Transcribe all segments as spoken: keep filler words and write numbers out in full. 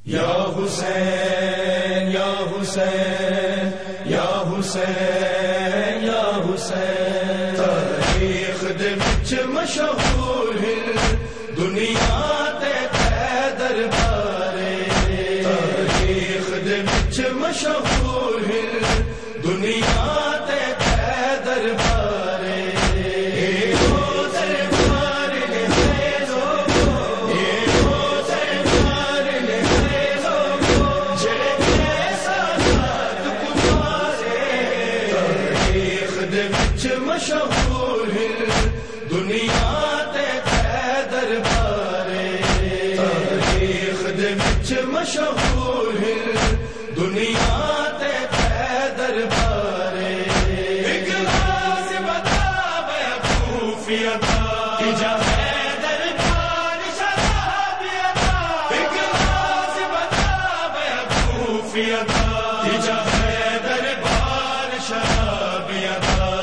یا حسین یا حسین یا حسین یا حسین تاریخ دے وچ مشہور ہے دنیا تے دربارے تاریخ دے وچ مشہور ہے دنیا تے دربارے مشہور ہے دنیا تے دربارے تاریخ دے وچ مشہور ہے دنیا تے دربارے ایک راز بتا میں خوفیہ کہ جا ہے دربار شرابیہ ایک راز بتا میں خوفیہ کہ جا ہے دربار شرابیہ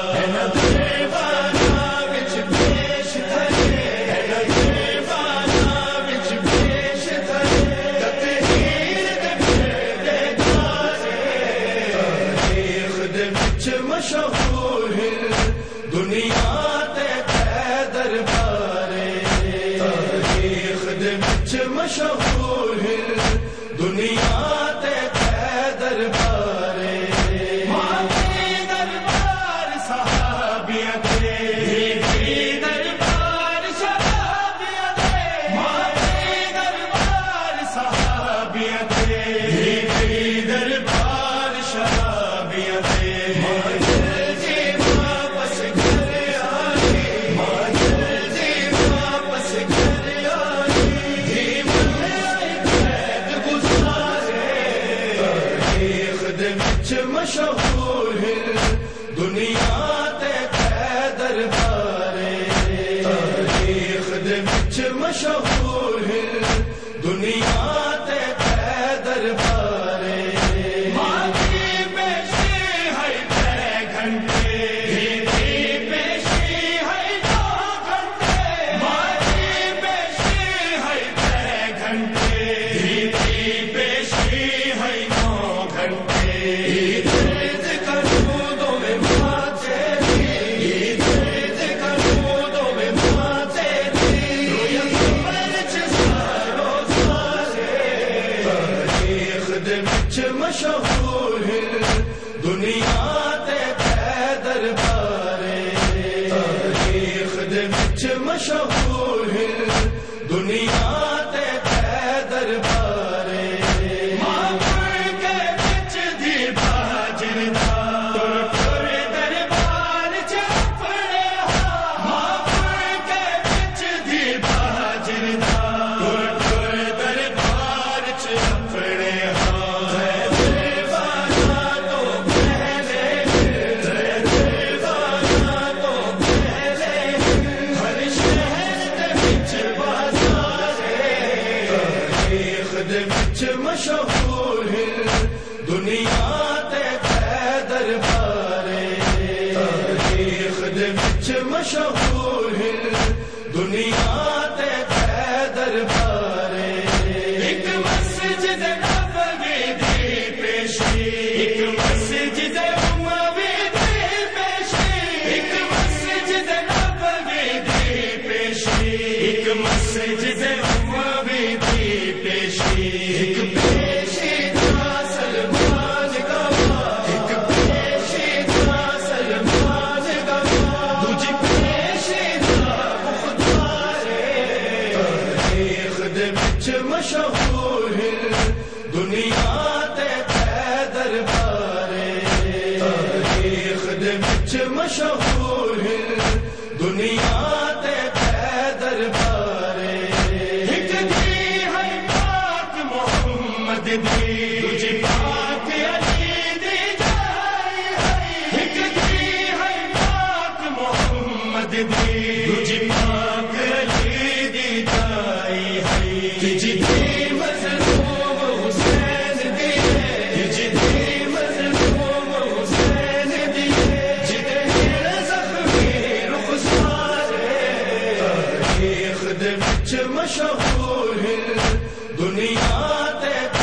مشہور ہے دنیا تے دربارے تاریخ دے وچ مشہور ہے دنیا تے دربارے ماں دربار صحابیہ دے دربار شرابیہ دے ماں دربار صحابیہ دے دربار شرابیہ دے مشہور ہے دنیا تے دربارے تاریخ دے وچ مشہور ہے دنیا تے دربارے ماں کی پیشی ہے تیرے گھنٹے کی پیشی ہے دو گھنٹے ماں کی پیشی ہے تیرے گھنٹے کی پیشی ہے نو گھنٹے مشہور ہے دنیا تے دربارے تاریخ دے وچ مشہور ہے دنیا تے دربارے ماں کے وچ دی باجر دا تر دربار چ پڑے ماں کے وچ دی باجر دا تر دربار چ پڑے مشہور ہے دنیا تے دربارے تاریخ دے وچ مشہور ہے دنیا تے دربارے ایک مسجد نبوی دی پیشی ایک مسجد اموی دی پیشی ایک مسجد نبوی دی پیشی ایک مسجد اموی دی پیشی ایک پیشی تھا سلمان کا ایک پیشی تھا سلمان کا دوجی پیشی تھا مختار تاریخ دے وچ مشہور ہے دنیا تے دربارے تاریخ دے وچ مشہور ہے دنیا تے دربارے تجھے پاک علی دی جائی ہے ایک دی ہے پاک محمد دی تجھے پاک علی دی جائی ہے تجھے دی مظلوم حسین دی تجھے دی مظلوم حسین دی جدے زخمی رخسار تاریخ دے وچ مشہور ہے دنیا تے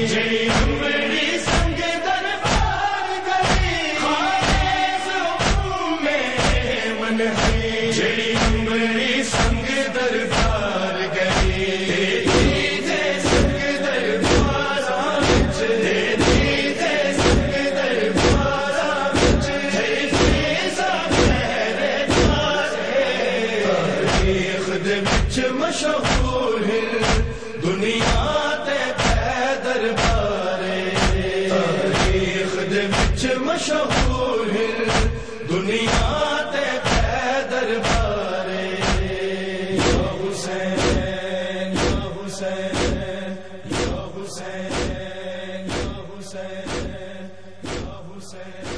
جڑی امڑی سنگ دربار گئی خالص حکم میں من ہے جڑی امڑی سنگ دربار گئی تیری تے سنگ دربار وچ تیری تے سنگ دربار وچ تیری سا پہرے دار تاریخ دے وچ مشہور ہے دنیا تے پہ دربار تاریخ دے وچ مشہور ہے دنیا تے پہ دربار یا حسین یا حسین یا حسین یا حسین یا حسین